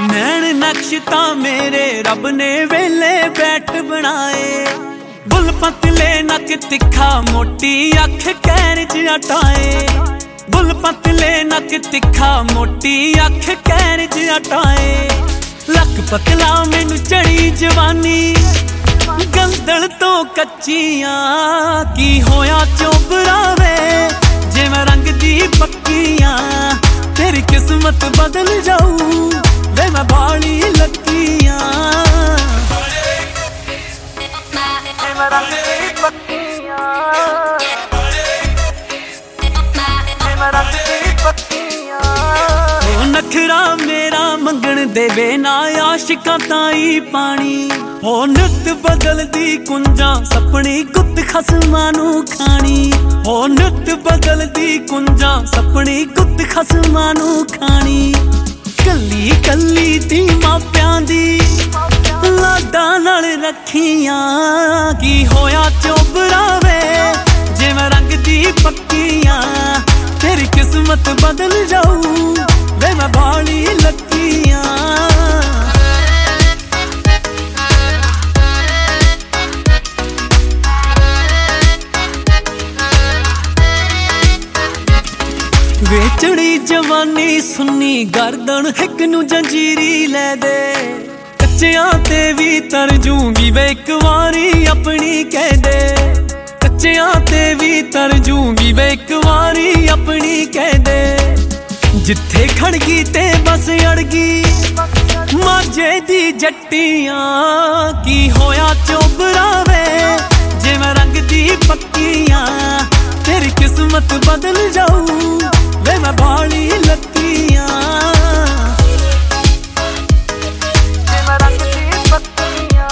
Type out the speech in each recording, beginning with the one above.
नैन नक्श तां मेरे रब ने वेले बैठ बनाए। बुल पतले नक तिखा मोटी अख कैर च अटाए। बुल पतले नक तिखा मोटी अख कैर च अटाए। लक पतला मैनू चढ़ी जवानी गंदल तो कच्चियां। की होया चोबरा वे जिवें रंग दी पक्कियां। तेरी किस्मत बदल जाऊ वे मैं बाली लक्कियां। जिवें रंग दी पक्कियां। जिवें रंग दी पक्कियां। ओ नखरा मेरा मंगण देवे ना आशिकां ताई पानी। ओ नित बदलदी कुंजां सपनी गुत खसमां नू खानी। ओ नित बदलदी कुंजां सपनी गुत खसमां नू खानी। कल्ली कल्ली दी मापियां दी लाडां नाल रखियां। की होया चोबरा वे जिवें रंग दी पक्कियां। तेरी किस्मत बदल जाऊ वे मैं बाली लक्कियां। वे चढ़ी जवानी सुन्नी गर्दन हिक नू जंजीरी लै दे। कच्चियां ते भी तर जूंगी वे एक वारी अपनी कह दे। कच्चियां ते भी तर जूंगी वे एक वारी अपनी कह दे। जिथे खड़गी ते बस अड़गी माजे दी जट्टियां। की होया चोबरा वे जिवें रंग दी पक्कियां। तेरी किस्मत बदल जाऊ वे मैं बाली लक्कियां। जिवें रंग दी पक्कियां।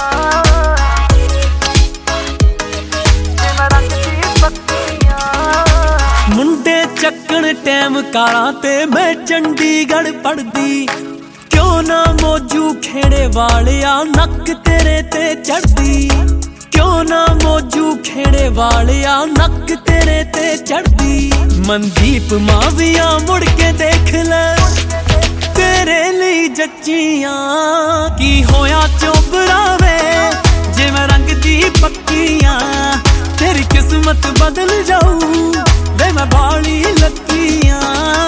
जिवें रंग दी पक्कियां। मुंडे चक्कण टैम कारां ते मैं चंडीगढ़ पढ़दी। क्यों ना मौजू खेड़े वालिया नक तेरे ते चढ़दी। क्यों ना मौजू खेड़े वालिया नक तेरे ते चढ़दी। मनदीप माविया मुड़ के देख ले तेरे लिए जच्चियां। की होया चोबरा वे जिवें रंग दी पक्कियां। तेरी किस्मत बदल जाऊ वे मैं बाली लक्कियां।